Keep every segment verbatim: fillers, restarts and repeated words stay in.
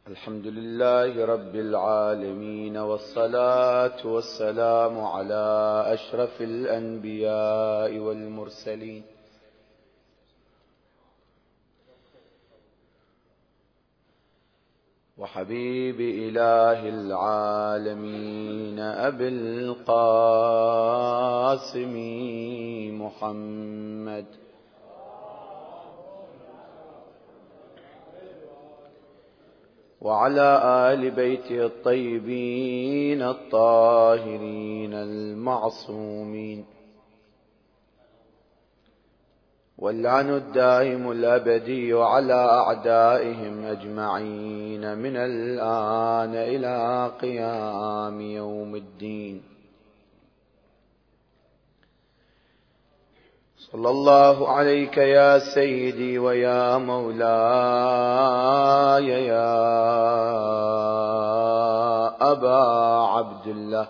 الحمد لله رب العالمين، والصلاة والسلام على أشرف الأنبياء والمرسلين وحبيب إله العالمين أبي القاسم محمد وعلى آل بيته الطيبين الطاهرين المعصومين، واللعن الدائم الأبدي على أعدائهم أجمعين من الآن إلى قيام يوم الدين. صلى الله عليك يا سيدي ويا مولاي يا أبا عبد الله،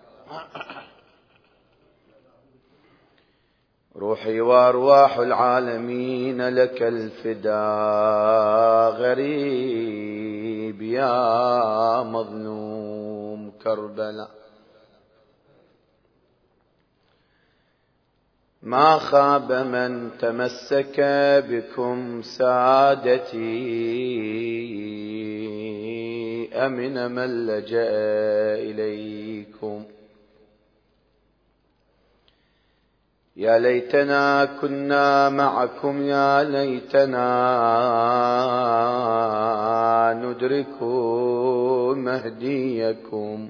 روحي وأرواح العالمين لك الفداء، غريب يا مظلوم كربلاء. ما خاب من تمسك بكم سادتي، أمن من لجأ إليكم. يا ليتنا كنا معكم، يا ليتنا ندرك مهديكم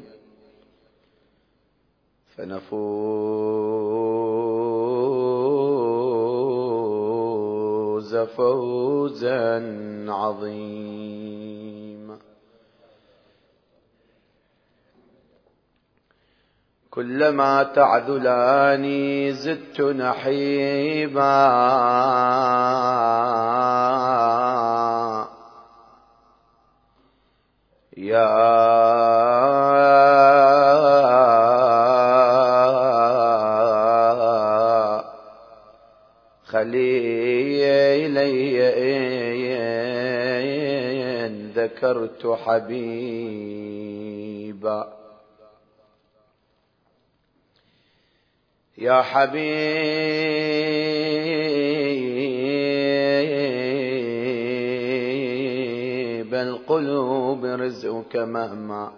فنفوز فوزا عظيما. كلما تعذلاني زدت نحيبا، يا خليلي إن ذكرت حبيبا، يا حبيب القلوب رزقك مهما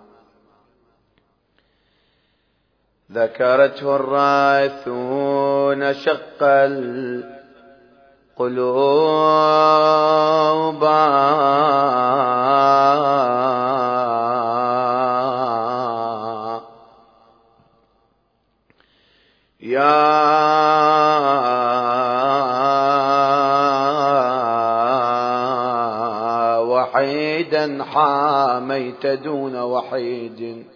ذكرته الراثون شق القلوب. يا وحيدا حاميت دون وحيد،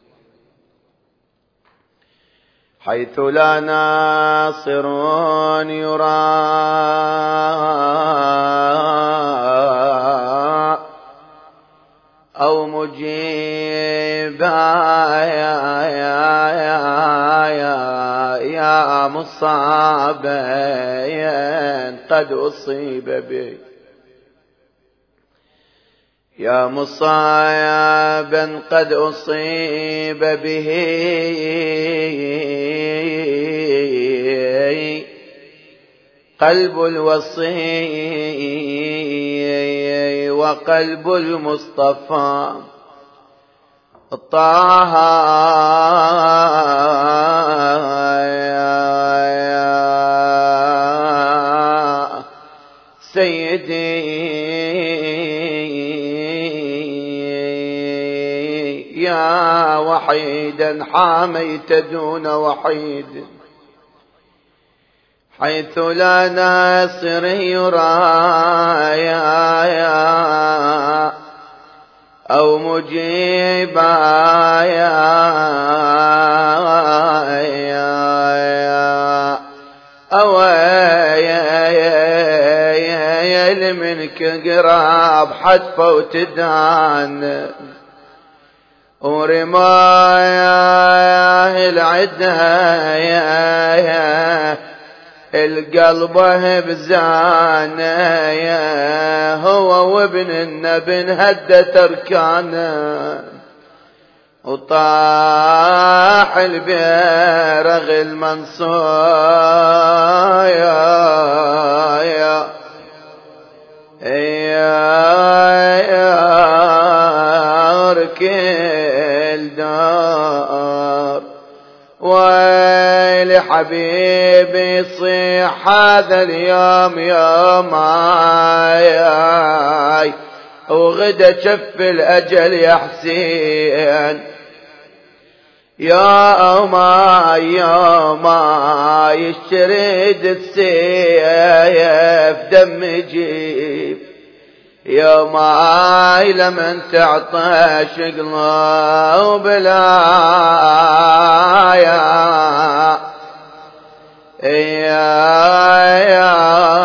حيث لا ناصر يرى أو مجيبا. يا يا يا يا يا مصابا قد أصيب به، يا مصابا قد أصيب به قلب الوصي وقلب المصطفى طه. يا سيدي يا وحيدا حاميت دون وحيد، حيث لا ناصر يرى يا يا أو مجيبا. يا يا يا أويا يا لمنك قراب حتفة وتدان ورمايا العدة يا يا القلبه بزانه هو وابن النبي هدت اركانه وطاح البيرغ المنصور يا يا يا ركل دار ويلي حبيبي يصيح هذا اليوم يوماي وغدا شف الأجل يا حسين يا ما يا ما يشرد السيف دم يجيب يا ما لمن تعطش قلوب لا يا يا يا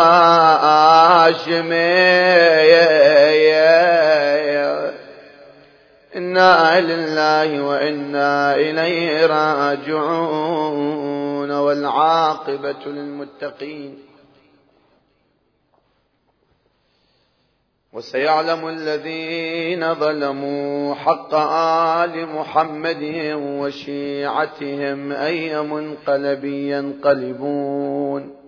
إنا لله وإنا إليه راجعون والعاقبة للمتقين وسيعلم الذين ظلموا حق آل محمد وشيعتهم أي منقلب ينقلبون.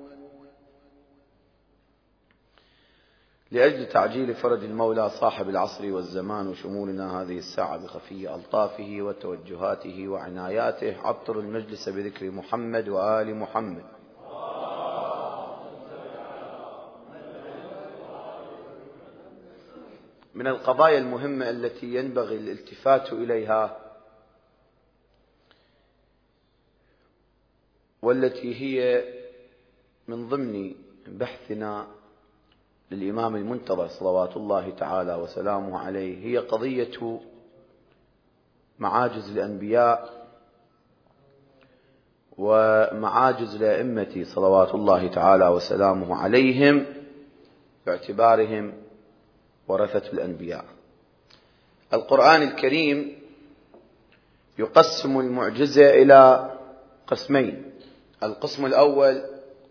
لأجل تعجيل فرج المولى صاحب العصر والزمان وشمولنا هذه الساعة بخفي ألطافه وتوجهاته وعناياته عطر المجلس بذكر محمد وآل محمد. من القضايا المهمة التي ينبغي الالتفات إليها والتي هي من ضمن بحثنا للإمام المنتظر صلوات الله تعالى وسلامه عليه هي قضية معاجز الأنبياء ومعاجز الأئمة صلوات الله تعالى وسلامه عليهم باعتبارهم ورثة الأنبياء. القرآن الكريم يقسم المعجزة إلى قسمين. القسم الأول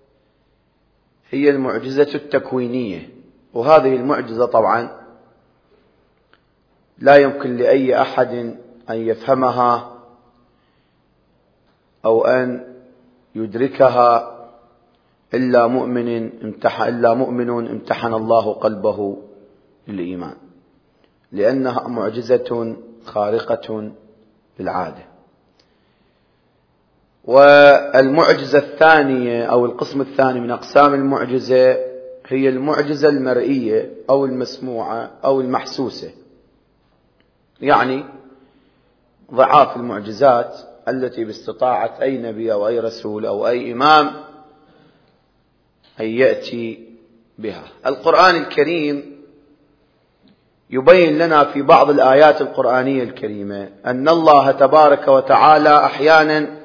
هي المعجزة التكوينية، وهذه المعجزة طبعا لا يمكن لأي أحد أن يفهمها أو أن يدركها إلا مؤمن امتحن إلا مؤمن امتحن الله قلبه للإيمان، لأنها معجزة خارقة للعادة. والمعجزة الثانية أو القسم الثاني من أقسام المعجزة هي المعجزة المرئية أو المسموعة أو المحسوسة، يعني ضعاف المعجزات التي باستطاعة أي نبي أو أي رسول أو أي إمام أن يأتي بها. القرآن الكريم يبين لنا في بعض الآيات القرآنية الكريمة أن الله تبارك وتعالى أحيانا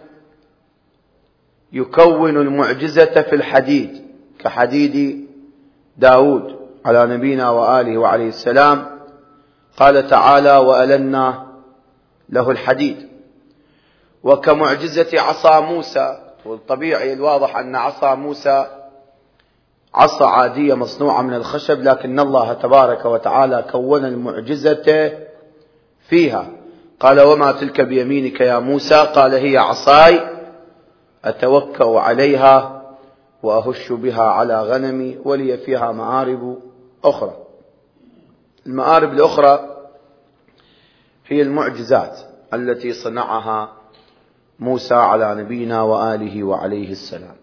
يكون المعجزة في الحديد كحديد داود على نبينا وآله وعليه السلام. قال تعالى وألنا له الحديد. وكمعجزة عصا موسى، والطبيعي الواضح أن عصا موسى عصا عادية مصنوعة من الخشب، لكن الله تبارك وتعالى كون المعجزة فيها. قال وما تلك بيمينك يا موسى؟ قال هي عصاي أتوكأ عليها وأهش بها على غنمي ولي فيها مآرب أخرى. المآرب الأخرى هي المعجزات التي صنعها موسى على نبينا وآله وعليه السلام.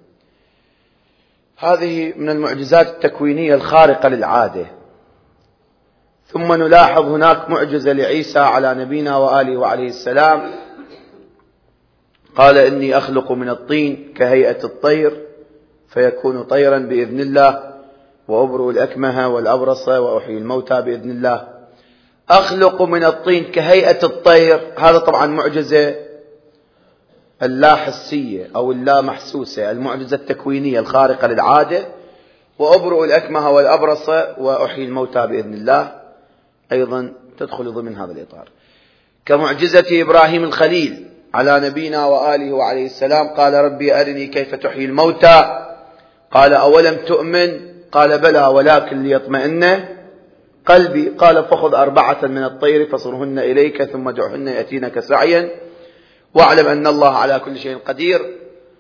هذه من المعجزات التكوينية الخارقة للعادة. ثم نلاحظ هناك معجزة لعيسى على نبينا وآله وعليه السلام. قال إني أخلق من الطين كهيئة الطير فيكون طيرا بإذن الله وأبرئ الأكمه والأبرص وأحيي الموتى بإذن الله. أخلق من الطين كهيئة الطير، هذا طبعا معجزة اللا حسية أو اللا محسوسة، المعجزة التكوينية الخارقة للعادة. وأبرئ الأكمه والأبرص وأحيي الموتى بإذن الله أيضا تدخل ضمن هذا الإطار. كمعجزة إبراهيم الخليل على نبينا وآله وعليه السلام. قال ربي أرني كيف تحيي الموتى قال أولم تؤمن؟ قال بلى ولكن ليطمئن قلبي. قال فخذ أربعة من الطير فصرهن إليك ثم ادعهن يأتينك سعيا واعلم أن الله على كل شيء قدير.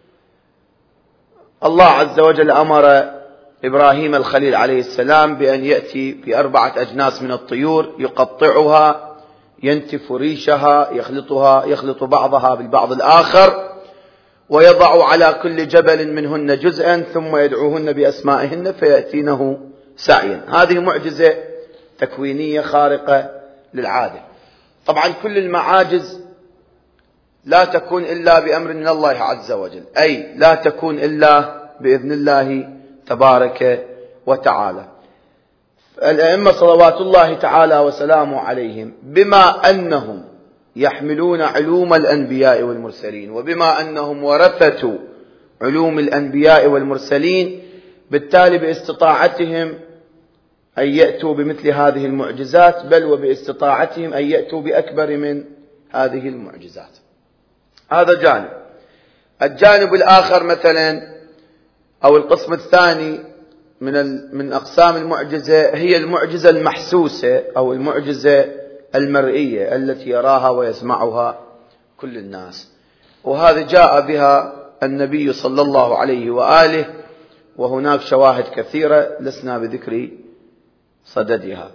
الله عز وجل أمر إبراهيم الخليل عليه السلام بأن يأتي بأربعة أجناس من الطيور يقطعها، ينتف ريشها، يخلطها يخلط بعضها بالبعض الآخر، ويضع على كل جبل منهن جزءا ثم يدعوهن بأسمائهن فيأتينه سعيا. هذه معجزة تكوينية خارقة للعادة. طبعا كل المعاجز لا تكون إلا بأمر من الله عز وجل، أي لا تكون إلا بإذن الله تبارك وتعالى. الأئمة صلوات الله تعالى وسلامه عليهم بما أنهم يحملون علوم الأنبياء والمرسلين، وبما أنهم ورثة علوم الأنبياء والمرسلين، بالتالي باستطاعتهم أن يأتوا بمثل هذه المعجزات، بل وباستطاعتهم أن يأتوا بأكبر من هذه المعجزات. هذا جانب. الجانب الآخر مثلا أو القسم الثاني من من أقسام المعجزة هي المعجزة المحسوسة أو المعجزة المرئية التي يراها ويسمعها كل الناس، وهذا جاء بها النبي صلى الله عليه وآله، وهناك شواهد كثيرة لسنا بذكر صددها.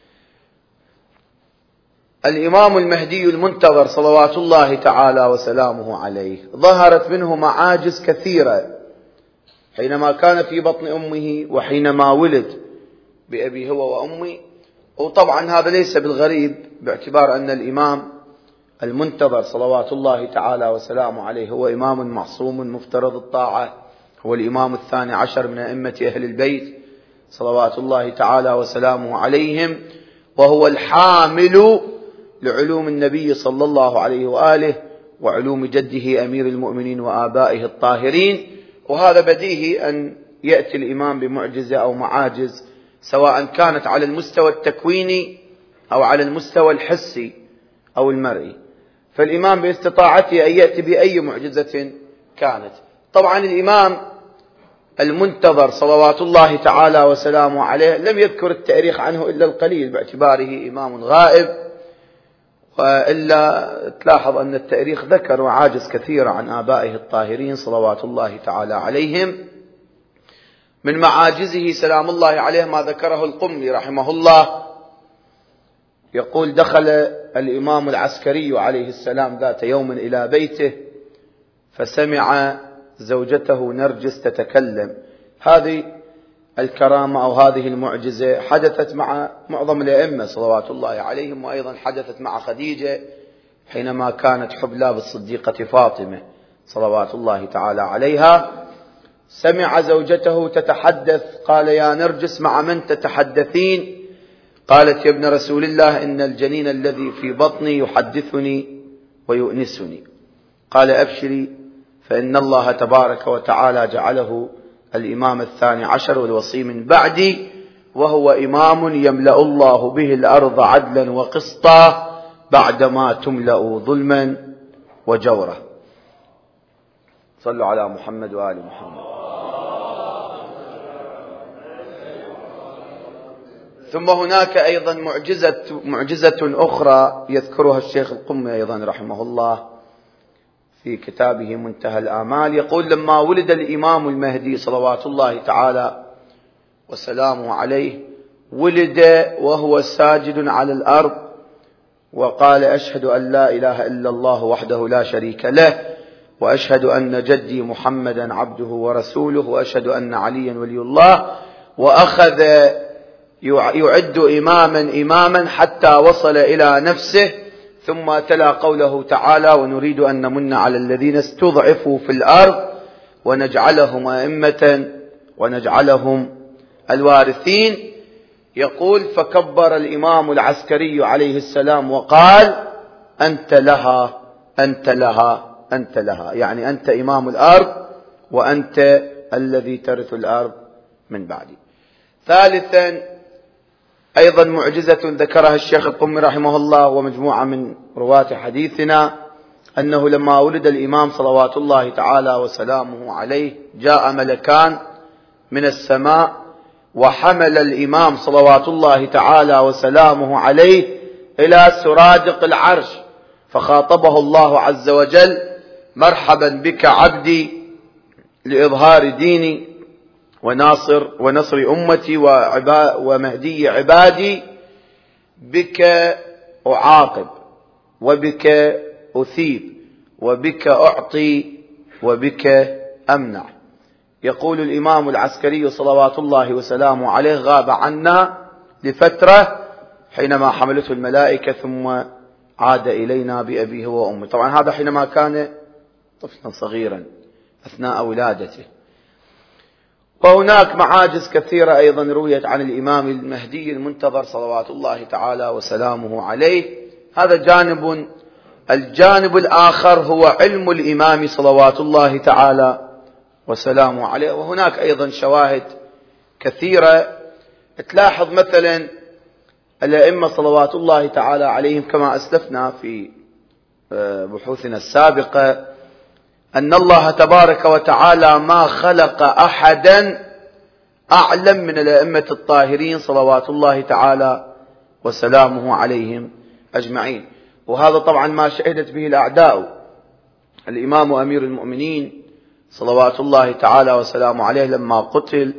الإمام المهدي المنتظر صلوات الله تعالى وسلامه عليه ظهرت منه معاجز كثيرة حينما كان في بطن أمه وحينما ولد بأبي هو وأمي. وطبعا هذا ليس بالغريب باعتبار أن الإمام المنتظر صلوات الله تعالى وسلامه عليه هو إمام معصوم مفترض الطاعة، هو الإمام الثاني عشر من أئمة أهل البيت صلوات الله تعالى وسلامه عليهم، وهو الحامل لعلوم النبي صلى الله عليه وآله وعلوم جده أمير المؤمنين وآبائه الطاهرين. وهذا بديهي أن يأتي الإمام بمعجزة أو معاجز سواء كانت على المستوى التكويني أو على المستوى الحسي أو المرئي، فالإمام باستطاعته أن يأتي بأي معجزة كانت. طبعا الإمام المنتظر صلوات الله تعالى وسلامه عليه لم يذكر التاريخ عنه إلا القليل باعتباره إمام غائب، وإلا تلاحظ أن التاريخ ذكر معاجز كثيرة عن آبائه الطاهرين صلوات الله تعالى عليهم. من معاجزه سلام الله عليه ما ذكره القمي رحمه الله، يقول دخل الإمام العسكري عليه السلام ذات يوم إلى بيته فسمع زوجته نرجس تتكلم. هذه الكرامة أو هذه المعجزة حدثت مع معظم الأئمة صلوات الله عليهم، وأيضا حدثت مع خديجة حينما كانت حبلى بالصديقة فاطمة صلوات الله تعالى عليها. سمع زوجته تتحدث، قال يا نرجس مع من تتحدثين؟ قالت يا ابن رسول الله إن الجنين الذي في بطني يحدثني ويؤنسني. قال أبشري فإن الله تبارك وتعالى جعله الإمام الثاني عشر والوصي من بعدي، وهو إمام يملأ الله به الأرض عدلا وقسطا بعدما تملأ ظلما وجورا. صلوا على محمد وآل محمد. ثم هناك أيضا معجزة, معجزة أخرى يذكرها الشيخ القمي أيضا رحمه الله في كتابه منتهى الآمال. يقول لما ولد الإمام المهدي صلوات الله تعالى وسلامه عليه ولد وهو ساجد على الأرض وقال أشهد أن لا إله إلا الله وحده لا شريك له، وأشهد أن جدي محمدا عبده ورسوله، وأشهد أن عليا ولي الله. وأخذ يعد إماما إماما حتى وصل إلى نفسه، ثم تلا قوله تعالى ونريد أن نمن على الذين استضعفوا في الأرض ونجعلهم أئمة ونجعلهم الوارثين. يقول فكبر الإمام العسكري عليه السلام وقال أنت لها أنت لها أنت لها، يعني أنت إمام الأرض وأنت الذي ترث الأرض من بعدي. ثالثا أيضا معجزة ذكرها الشيخ القمي رحمه الله ومجموعة من رواة حديثنا، أنه لما ولد الإمام صلوات الله تعالى وسلامه عليه جاء ملكان من السماء وحمل الإمام صلوات الله تعالى وسلامه عليه إلى سرادق العرش، فخاطبه الله عز وجل: مرحبا بك عبدي لإظهار ديني وناصر ونصر أمتي ومهدي عبادي، بك أعاقب وبك أثيب وبك أعطي وبك أمنع. يقول الإمام العسكري صلوات الله وسلامه عليه: غاب عنا لفترة حينما حملته الملائكة ثم عاد إلينا بأبيه وأمه. طبعا هذا حينما كان طفلا صغيرا أثناء ولادته. وهناك معاجز كثيرة أيضا رويت عن الإمام المهدي المنتظر صلوات الله تعالى وسلامه عليه. هذا جانب. الجانب الآخر هو علم الإمام صلوات الله تعالى وسلامه عليه. وهناك أيضا شواهد كثيرة. تلاحظ مثلا الأئمة صلوات الله تعالى عليهم كما أسلفنا في بحوثنا السابقة أن الله تبارك وتعالى ما خلق أحدا أعلم من الأئمة الطاهرين صلوات الله تعالى وسلامه عليهم أجمعين. وهذا طبعا ما شهدت به الأعداء. الإمام أمير المؤمنين صلوات الله تعالى وسلامه عليه لما قتل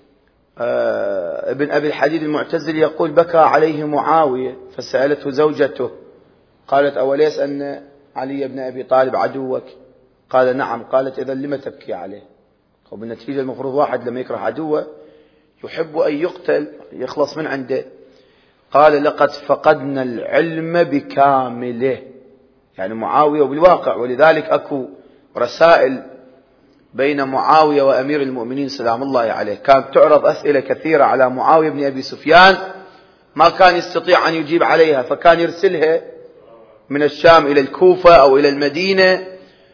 ابن أبي الحديد المعتزلي يقول: بكى عليه معاوية، فسألته زوجته قالت: أوليس أن علي بن أبي طالب عدوك؟ قال: نعم. قالت: إذا لما تبكي عليه؟ وبالنتيجة المفروض واحد لما يكره عدوه يحب أن يقتل يخلص من عنده. قال: لقد فقدنا العلم بكامله، يعني معاوية وبالواقع. ولذلك أكو رسائل بين معاوية وأمير المؤمنين سلام الله عليه، كانت تعرض أسئلة كثيرة على معاوية بن أبي سفيان ما كان يستطيع أن يجيب عليها، فكان يرسلها من الشام إلى الكوفة أو إلى المدينة،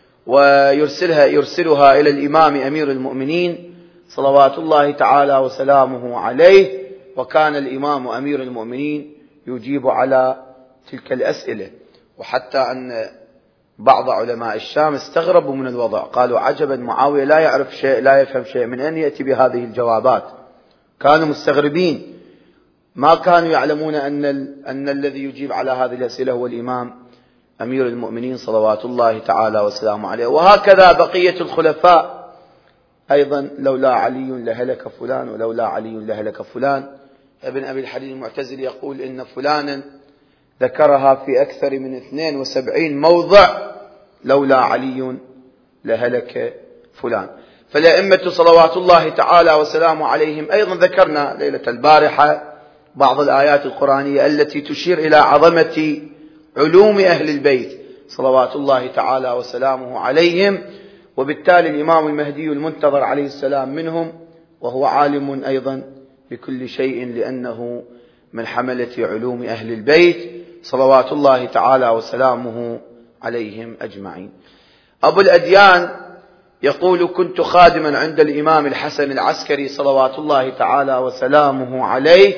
ويرسلها يرسلها إلى الإمام أمير المؤمنين صلوات الله تعالى وسلامه عليه. وكان الإمام أمير المؤمنين يجيب على تلك الأسئلة. وحتى أن بعض علماء الشام استغربوا من الوضع، قالوا: عجبا، معاوية لا يعرف شيء لا يفهم شيء، من أين يأتي بهذه الجوابات؟ كانوا مستغربين، ما كانوا يعلمون أن, أن الذي يجيب على هذه الأسئلة هو الإمام أمير المؤمنين صلوات الله تعالى وسلامه عليه. وهكذا بقية الخلفاء أيضا: لولا علي لهلك فلان ولولا علي لهلك فلان. ابن أبي الحديد المعتزلي يقول إن فلانا ذكرها في أكثر من اثنين وسبعين موضع: لولا علي لهلك فلان. فالأئمة صلوات الله تعالى وسلامه عليهم أيضا ذكرنا ليلة البارحة بعض الآيات القرآنية التي تشير إلى عظمة علوم أهل البيت صلوات الله تعالى وسلامه عليهم. وبالتالي الإمام المهدي المنتظر عليه السلام منهم، وهو عالم أيضا بكل شيء لأنه من حملة علوم أهل البيت صلوات الله تعالى وسلامه عليهم أجمعين. أبو الأديان يقول: كنت خادما عند الإمام الحسن العسكري صلوات الله تعالى وسلامه عليه،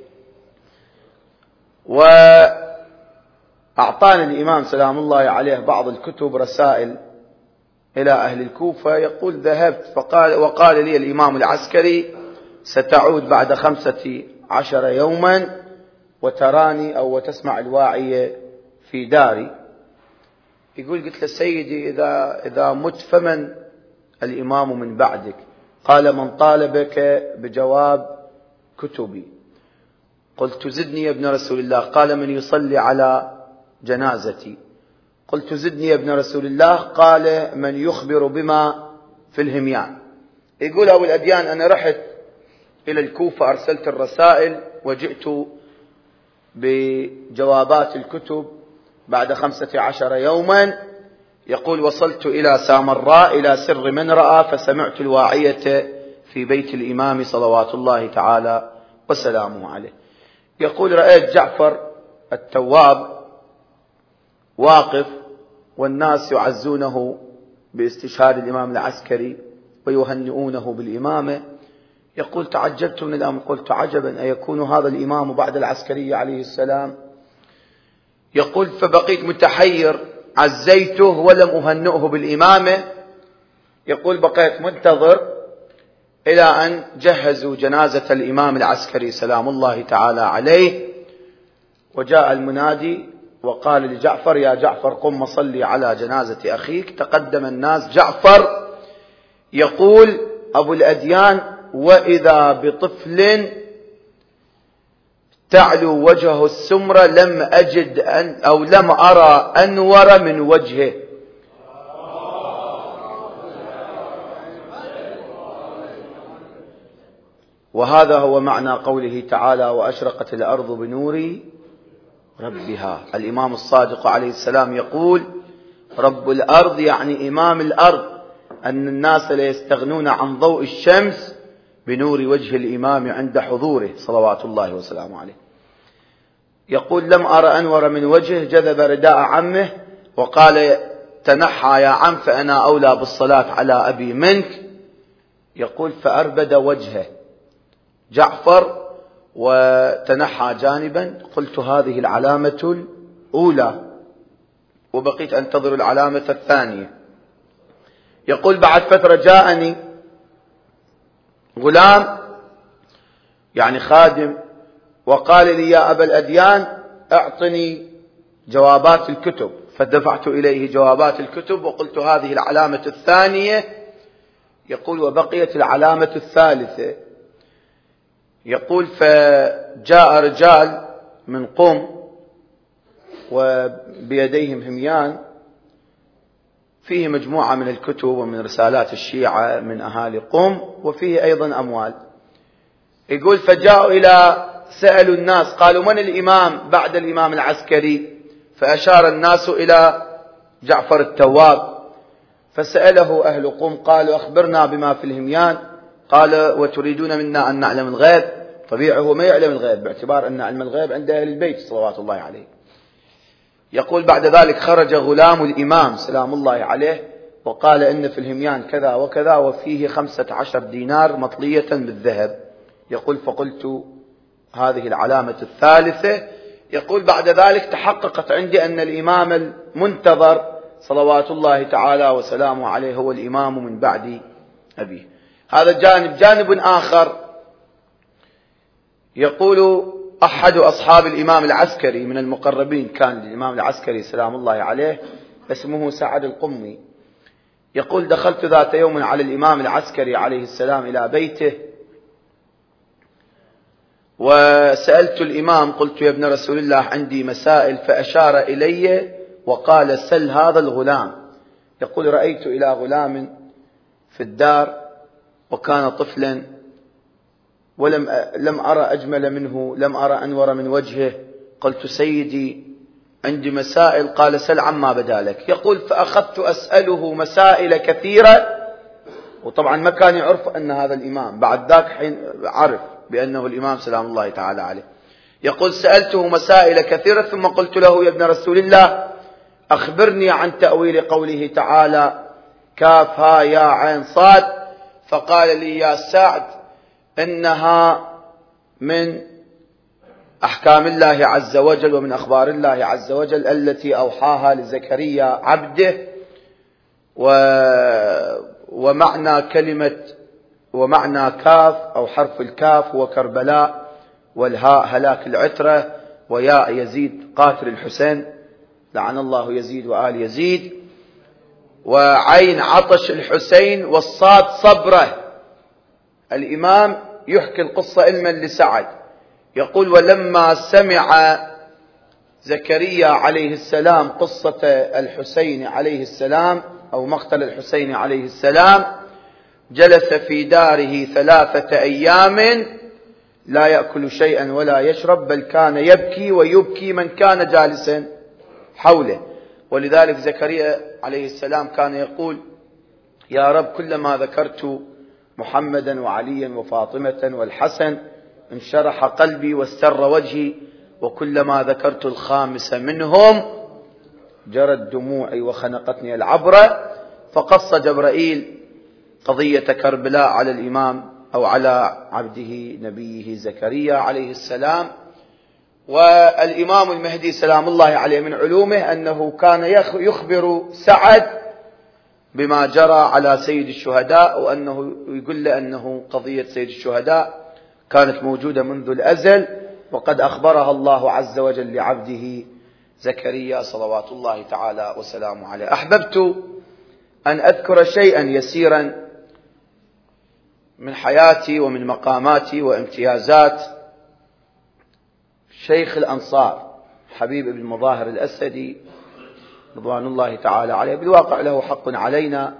وأعطاني الإمام سلام الله عليه بعض الكتب رسائل إلى أهل الكوفة. يقول: ذهبت فقال وقال لي الإمام العسكري: ستعود بعد خمسة عشر يوما وتراني أو وتسمع الواعية في داري. يقول: قلت له: سيدي، إذا, إذا مت فمن الإمام من بعدك؟ قال: من طالبك بجواب كتبي. قلت: زدني يا ابن رسول الله. قال: من يصلي على جنازتي. قلت: زدني يا ابن رسول الله. قال: من يخبر بما في الهميان. يقول أبو الأديان: أنا رحت إلى الكوفة، أرسلت الرسائل وجئت بجوابات الكتب بعد خمسة عشر يوما. يقول: وصلت إلى سامراء إلى سر من رأى، فسمعت الواعية في بيت الإمام صلوات الله تعالى وسلامه عليه. يقول: رأيت جعفر التواب واقف والناس يعزونه باستشهاد الإمام العسكري ويهنئونه بالإمامة. يقول: تعجبت من الأمر، قلت: عجبا، أيكون هذا الإمام بعد العسكري عليه السلام؟ يقول: فبقيت متحير، عزيته ولم أهنئه بالإمامة. يقول: بقيت منتظر إلى أن جهزوا جنازة الإمام العسكري سلام الله تعالى عليه، وجاء المنادي وقال لجعفر: يا جعفر قم صلي على جنازة أخيك. تقدم الناس، جعفر يقول أبو الأديان: وإذا بطفل تعلو وجهه السمرة لم أجد أن أو لم أرى أنور من وجهه. وهذا هو معنى قوله تعالى: وأشرقت الأرض بنور ربها. الإمام الصادق عليه السلام يقول: رب الأرض يعني إمام الأرض، أن الناس لا يستغنون عن ضوء الشمس بنور وجه الإمام عند حضوره صلوات الله وسلامه عليه. يقول: لم أرى أنور من وجهه، جذب رداء عمه وقال: تنحى يا عم فأنا أولى بالصلاة على أبي منك. يقول: فأربد وجهه جعفر وتنحى جانبا. قلت: هذه العلامة الأولى، وبقيت أنتظر العلامة الثانية. يقول: بعد فترة جاءني غلام يعني خادم وقال لي: يا أبا الأديان أعطني جوابات الكتب. فدفعت إليه جوابات الكتب وقلت: هذه العلامة الثانية. يقول: وبقيت العلامة الثالثة. يقول: فجاء رجال من قم وبيديهم هميان فيه مجموعة من الكتب ومن رسالات الشيعة من أهالي قم، وفيه أيضا أموال. يقول: فجاءوا إلى سألوا الناس قالوا: من الإمام بعد الإمام العسكري؟ فأشار الناس إلى جعفر التواب. فسأله أهل قم قالوا: أخبرنا بما في الهميان. قال: وتريدون منا أن نعلم الغيب؟ طبيعي هو ما يعلم الغيب، باعتبار أن علم الغيب عند أهل البيت صلوات الله عليه. يقول: بعد ذلك خرج غلام الإمام سلام الله عليه وقال: إن في الهميان كذا وكذا وفيه خمسة عشر دينار مطلية بالذهب. يقول: فقلت: هذه العلامة الثالثة. يقول: بعد ذلك تحققت عندي أن الإمام المنتظر صلوات الله تعالى وسلامه عليه هو الإمام من بعد أبيه. هذا جانب. جانب آخر يقول أحد أصحاب الإمام العسكري من المقربين، كان الإمام العسكري سلام الله عليه اسمه سعد القمي. يقول: دخلت ذات يوم على الإمام العسكري عليه السلام إلى بيته وسألت الإمام، قلت: يا ابن رسول الله عندي مسائل. فأشار إلي وقال: سل هذا الغلام. يقول: رأيت إلى غلام في الدار وكان طفلا ولم لم أرى أجمل منه، لم أرى أنور من وجهه. قلت: سيدي عندي مسائل. قال: سل عما بدا لك. يقول: فأخذت أسأله مسائل كثيرة، وطبعا ما كان يعرف أن هذا الإمام، بعد ذاك حين عرف بأنه الإمام سلام الله تعالى عليه. يقول: سألته مسائل كثيرة ثم قلت له: يا ابن رسول الله أخبرني عن تأويل قوله تعالى كاف ها يا عين صاد. فقال لي: يا سعد إنها من أحكام الله عز وجل ومن أخبار الله عز وجل التي أوحاها لزكريا عبده، و... ومعنى كلمة ومعنى كاف أو حرف الكاف هو كربلاء، والهاء هلاك العترة، وياء يزيد قاتل الحسين لعن الله يزيد وآل يزيد، وعين عطش الحسين، والصاد صبره. الإمام يحكي القصة علما لسعد. يقول: ولما سمع زكريا عليه السلام قصة الحسين عليه السلام أو مقتل الحسين عليه السلام جلس في داره ثلاثة أيام لا يأكل شيئا ولا يشرب، بل كان يبكي ويبكي من كان جالسا حوله. ولذلك زكريا عليه السلام كان يقول: يا رب كلما ذكرت محمدا وعليا وفاطمة والحسن انشرح قلبي واستر وجهي، وكلما ذكرت الخامس منهم جرت دموعي وخنقتني العبرة. فقص جبرائيل قضية كربلاء على الإمام أو على عبده نبيه زكريا عليه السلام. والإمام المهدي سلام الله عليه من علومه أنه كان يخبر سعد بما جرى على سيد الشهداء، وأنه يقول له أنه قضية سيد الشهداء كانت موجودة منذ الأزل، وقد أخبرها الله عز وجل لعبده زكريا صلوات الله تعالى وسلامه عليه. أحببت أن أذكر شيئا يسيرا من حياتي ومن مقاماتي وامتيازات شيخ الأنصار حبيب بن مظاهر الأسدي رضوان الله تعالى عليه. بالواقع له حق علينا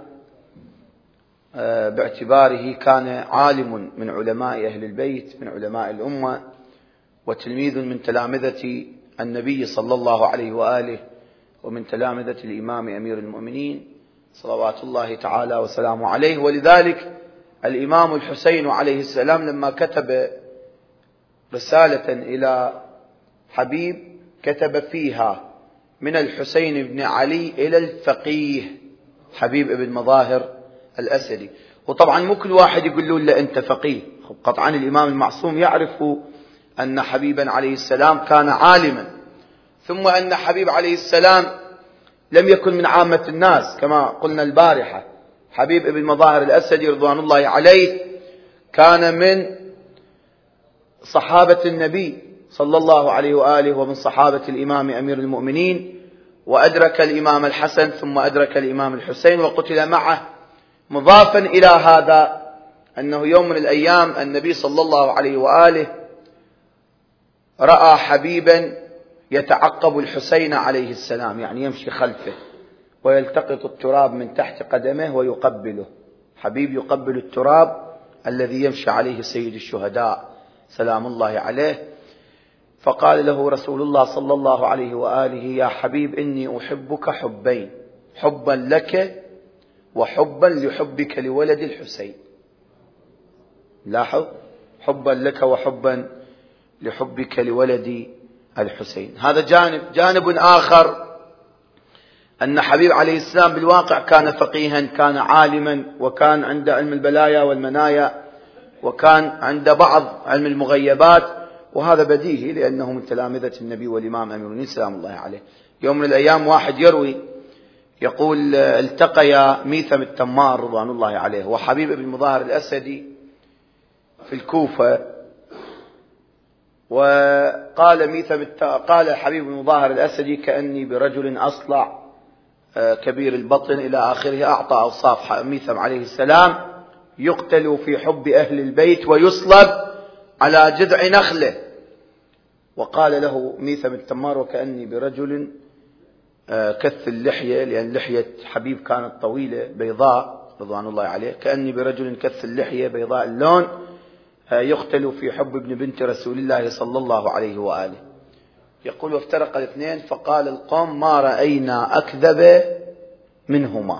باعتباره كان عالم من علماء أهل البيت، من علماء الأمة، وتلميذ من تلامذة النبي صلى الله عليه وآله، ومن تلامذة الإمام أمير المؤمنين صلوات الله تعالى وسلامه عليه. ولذلك الإمام الحسين عليه السلام لما كتب رسالة إلى حبيب كتب فيها من الحسين بن علي إلى الفقيه حبيب بن مظاهر الأسدي. وطبعا مو كل واحد يقول له أنت فقيه، قطعا الإمام المعصوم يعرف أن حبيبا عليه السلام كان عالما، ثم أن حبيب عليه السلام لم يكن من عامة الناس كما قلنا البارحة. حبيب بن مظاهر الأسدي رضوان الله عليه كان من صحابة النبي صلى الله عليه وآله، ومن صحابة الإمام أمير المؤمنين، وأدرك الإمام الحسن ثم أدرك الإمام الحسين وقتل معه. مضافا إلى هذا أنه يوم من الأيام النبي صلى الله عليه وآله رأى حبيبا يتعقب الحسين عليه السلام، يعني يمشي خلفه ويلتقط التراب من تحت قدمه ويقبله. حبيب يقبل التراب الذي يمشي عليه سيد الشهداء سلام الله عليه. فقال له رسول الله صلى الله عليه وآله: يا حبيب إني أحبك حبين، حبا لك وحبا لحبك لولد الحسين. لاحظ، حبا لك وحبا لحبك لولد الحسين. هذا جانب. جانب آخر أن حبيب عليه السلام بالواقع كان فقيها، كان عالما، وكان عنده علم البلايا والمنايا، وكان عنده بعض علم المغيبات، وهذا بديهي لأنه من تلامذة النبي والإمام أمير المؤمنين سلام الله عليه. يوم من الأيام واحد يروي يقول: التقي ميثم التمار رضوان الله عليه وحبيب بن مظاهر الأسدي في الكوفة، وقال ميثم قال حبيب بن مظاهر الأسدي: كأني برجل أصلع كبير البطن إلى آخره. أعطى أوصاف ميثم عليه السلام: يقتل في حب أهل البيت ويصلب على جذع نخله. وقال له ميثم التمار: وكأني برجل كث اللحية، لأن لحية حبيب كانت طويلة بيضاء رضوان الله عليه، كأني برجل كث اللحية بيضاء اللون يقتل في حب ابن بنت رسول الله صلى الله عليه وآله. يقول: وافترق الاثنين فقال القوم: ما رأينا أكذب منهما.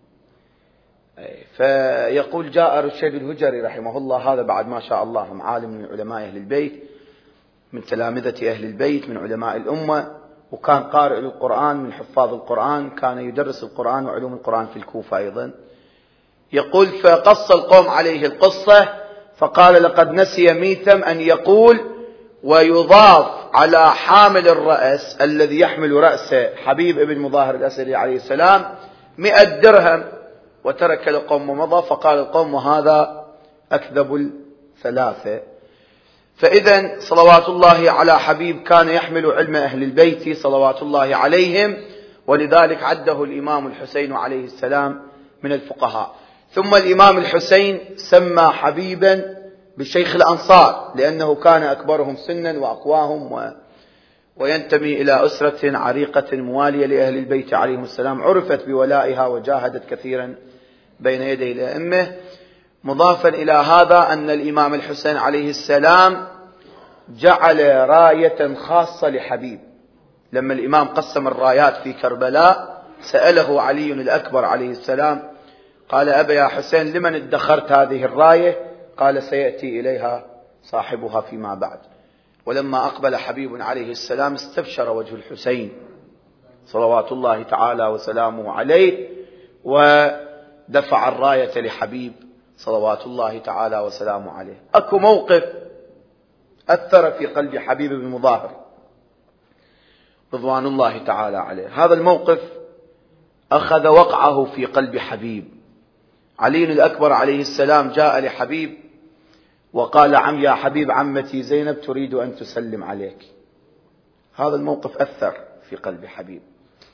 فيقول: جاء رشيد الهجري رحمه الله، هذا بعد ما شاء الله عالم من علماء أهل البيت، من تلامذة أهل البيت، من علماء الأمة، وكان قارئ للقرآن، من حفاظ القرآن، كان يدرس القرآن وعلوم القرآن في الكوفة أيضا. يقول: فقص القوم عليه القصة فقال: لقد نسي ميثم أن يقول ويضاف على حامل الرأس الذي يحمل رأس حبيب بن مظاهر الأسدي عليه السلام مئة درهم، وترك القوم ومضى. فقال القوم: وهذا أكذب الثلاثة. فإذا صلوات الله على حبيب كان يحمل علم أهل البيت صلوات الله عليهم، ولذلك عده الإمام الحسين عليه السلام من الفقهاء. ثم الإمام الحسين سمى حبيبا بشيخ الأنصار لأنه كان أكبرهم سنا وأقواهم و... وينتمي إلى أسرة عريقة موالية لأهل البيت عليهم السلام، عرفت بولائها وجاهدت كثيرا بين يدي الأئمة. مضافا إلى هذا أن الإمام الحسين عليه السلام جعل راية خاصة لحبيب. لما الإمام قسم الرايات في كربلاء سأله علي الأكبر عليه السلام، قال: أبا يا حسين لمن ادخرت هذه الراية؟ قال: سيأتي إليها صاحبها فيما بعد. ولما أقبل حبيب عليه السلام استبشر وجه الحسين صلوات الله تعالى وسلامه عليه، ودفع الراية لحبيب صلوات الله تعالى وسلامه عليه. أكو موقف أثر في قلب حبيب بن مظاهر رضوان الله تعالى عليه. هذا الموقف أخذ وقعه في قلب حبيب. علي الأكبر عليه السلام جاء لحبيب وقال: عم يا حبيب، عمتي زينب تريد أن تسلم عليك. هذا الموقف أثر في قلب حبيب.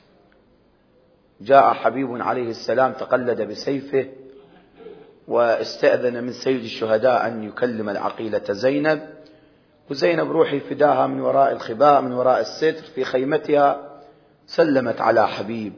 جاء حبيب عليه السلام تقلد بسيفه واستأذن من سيد الشهداء أن يكلم العقيلة زينب، وزينب روحي فداها من وراء الخباء من وراء الستر في خيمتها سلمت على حبيب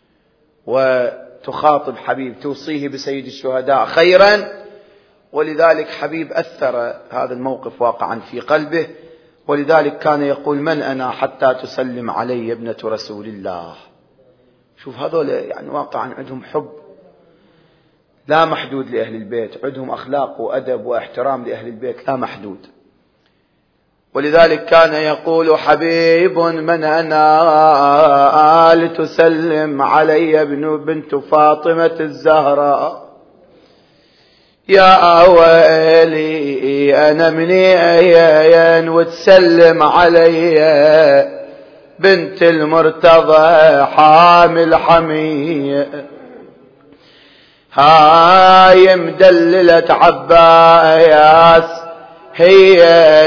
وتخاطب حبيب توصيه بسيد الشهداء خيرا. ولذلك حبيب أثر هذا الموقف واقعا في قلبه، ولذلك كان يقول: من أنا حتى تسلم علي ابنة رسول الله. شوف هذول يعني واقعا عندهم حب لا محدود لأهل البيت، عندهم أخلاق وأدب واحترام لأهل البيت لا محدود. ولذلك كان يقول حبيب: من أنا لتسلم علي ابن بنت فاطمة الزهراء. يا ويلي أنا منين وتسلم علي بنت المرتضى حامل حمية، هاي مدللة عباس هي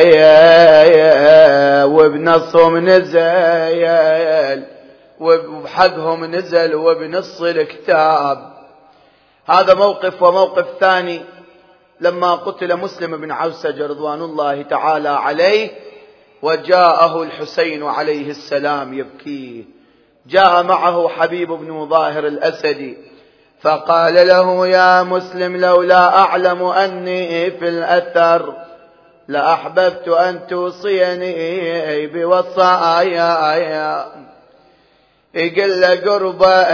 وبنصهم نزل وبحقهم نزل وبنص الكتاب. هذا موقف. وموقف ثاني لما قتل مسلم بن عوسج رضوان الله تعالى عليه وجاءه الحسين عليه السلام يبكيه، جاء معه حبيب بن مظاهر الأسدي فقال له: يا مسلم، لولا أعلم أني في الأثر لأحببت أن توصيني بوصايا. يقول له: قربة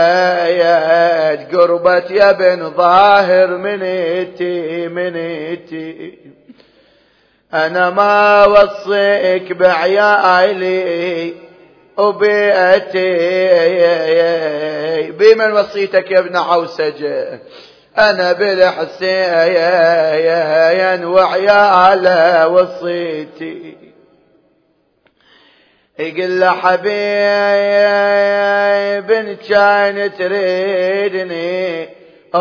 قربة يا بن ظاهر منيتي منيتي، أنا ما وصيك بعيالي وبيئتي. بمن وصيتك يا ابن عوسجة؟ أنا بالحسين وعيال وصيتي. يقول له: حبيب كان تريدني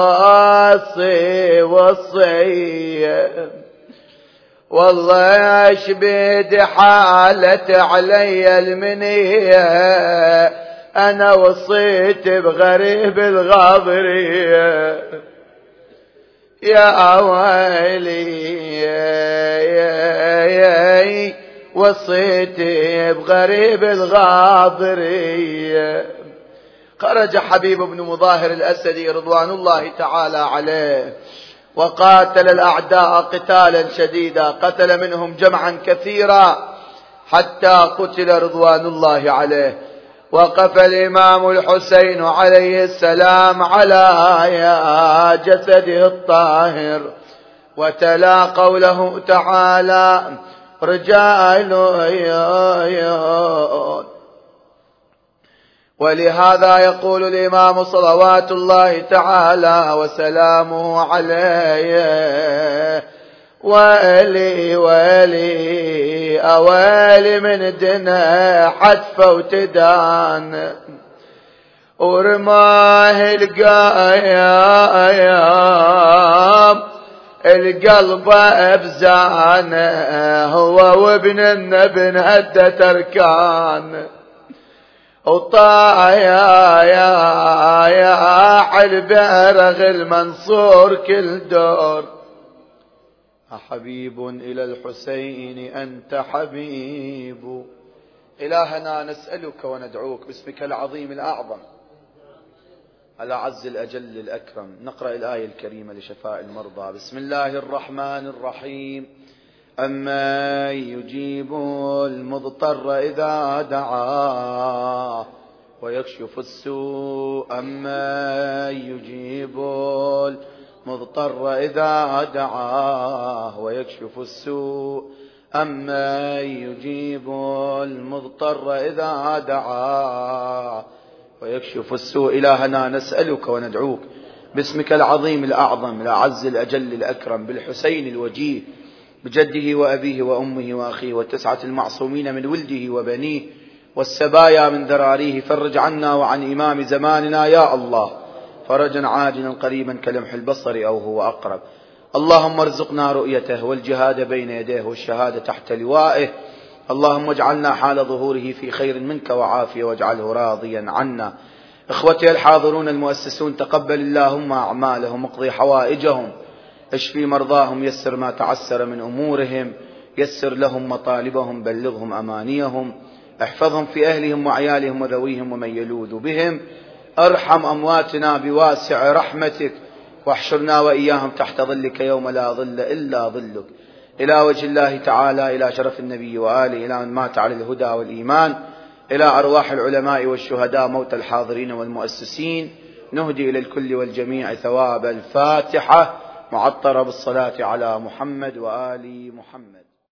أوصي وصية، والله اشبد حالة علي المنية، أنا وصيت بغريب الغاضرية. يا ويلي وصيتي بغريب الغاضرية. خرج حبيب بن مظاهر الأسدي رضوان الله تعالى عليه وقاتل الأعداء قتالا شديدا، قتل منهم جمعا كثيرا حتى قتل رضوان الله عليه. وقف الإمام الحسين عليه السلام على جسده الطاهر وتلا قوله تعالى: رجال. ولهذا يقول الإمام صلوات الله تعالى وسلامه عليه: ويلي ويلي أويلي من دنا حتفة وتدان ورماه القايام القلب أبزانه، هو وابن النبن هدى تركان وطايا يا يا عالبرغ المنصور كل دور. حبيب إلى الحسين أنت حبيب. إلهنا نسألك وندعوك باسمك العظيم الأعظم الأعز الأجل الأكرم. نقرأ الآية الكريمة لشفاء المرضى. بسم الله الرحمن الرحيم. أما يجيب المضطر إذا دعاه ويكشف السوء. أما يجيب المضطر إذا دعاه ويكشف السوء. أما يجيب المضطر إذا دعاه ويكشف السوء. إلهنا نسألك وندعوك باسمك العظيم الأعظم الأعز الأجل الأكرم بالحسين الوجيه بجده وأبيه وأمه وأخيه والتسعة المعصومين من ولده وبنيه والسبايا من ذراريه، فرج عنا وعن إمام زماننا يا الله فرجا عاجلا قريبا كلمح البصر أو هو أقرب. اللهم ارزقنا رؤيته والجهاد بين يديه والشهادة تحت لوائه. اللهم اجعلنا حال ظهوره في خير منك وعافية، واجعله راضيا عنا. إخوتي الحاضرون المؤسسون، تقبل اللهم أعمالهم، اقضي حوائجهم، اشفي مرضاهم، يسر ما تعسر من أمورهم، يسر لهم مطالبهم، بلغهم أمانيهم، احفظهم في أهلهم وعيالهم وذويهم ومن يلوذ بهم. ارحم أمواتنا بواسع رحمتك، واحشرنا وإياهم تحت ظلك يوم لا ظل إلا ظلك، إلى وجه الله تعالى، إلى شرف النبي وآله، إلى من مات على الهدى والإيمان، إلى أرواح العلماء والشهداء موت الحاضرين والمؤسسين. نهدي إلى الكل والجميع ثواب الفاتحة معطرة بالصلاة على محمد وآل محمد.